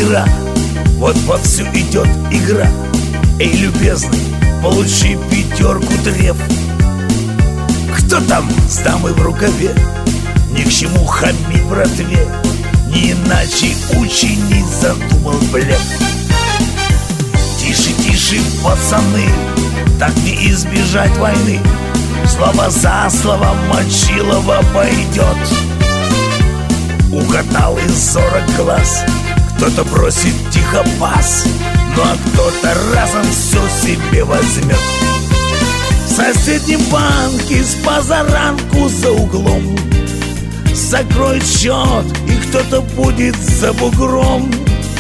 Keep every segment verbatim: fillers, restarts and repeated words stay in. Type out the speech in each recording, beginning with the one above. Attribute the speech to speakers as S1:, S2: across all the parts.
S1: игра. Вот вовсю идет игра. Эй, любезный, получи пятерку треф. Кто там с дамой в рукаве? Ни к чему хамить братве, не иначе ученик задумал блеф. Тише, тише, пацаны, так не избежать войны. Слово за слово Мочилова пойдет. Угадал из сорок глаз, кто-то бросит тихо пас, ну а кто-то разом все себе возьмет. В соседнем банке с позаранку за углом закроет счет, и кто-то будет за бугром.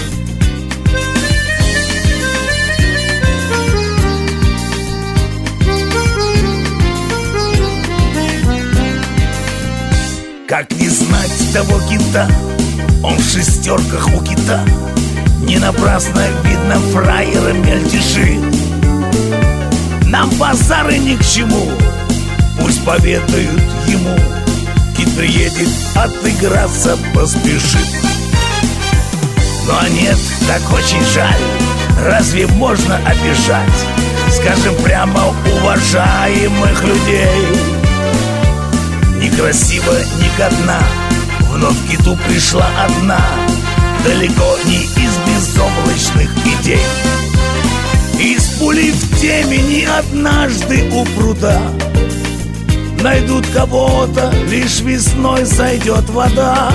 S1: Как не знать того кита, он в шестерках у кита. Не напрасно видно фраера мельтешит. Нам базары ни к чему, пусть поведают ему. Кит приедет, отыграться поспешит. Ну а нет, так очень жаль, разве можно обижать, скажем прямо, уважаемых людей? Некрасиво, ни ко дна, вновь к киту пришла одна, далеко не из безоблачных идей. Из пули в темени однажды у пруда найдут кого-то, лишь весной сойдет вода.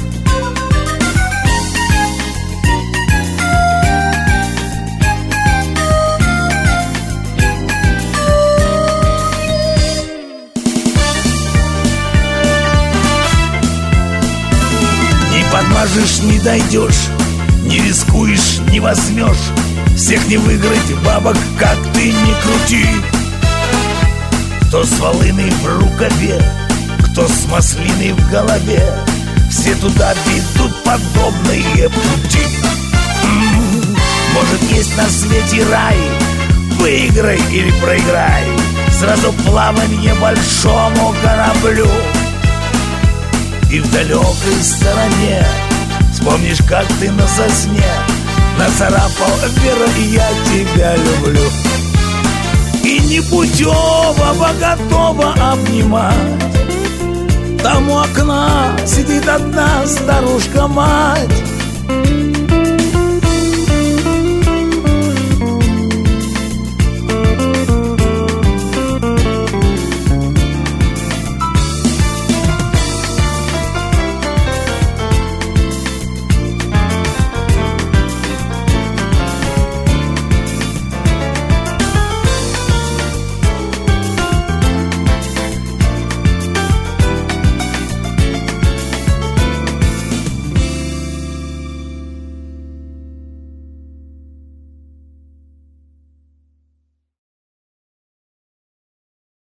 S1: Не подмажешь, не дойдешь, не рискуешь, не возьмешь. Всех не выиграть, бабок, как ты не крути. Кто с волыной в рукаве, кто с маслиной в голове, все туда ведут подобные пути. М-м-м, может, есть на свете рай, выиграй или проиграй, сразу плаванье большому кораблю. И в далекой стороне вспомнишь, как ты на сосне нацарапал: Вера, я тебя люблю. И непутево готова обнимать. Там у окна сидит одна старушка-мать.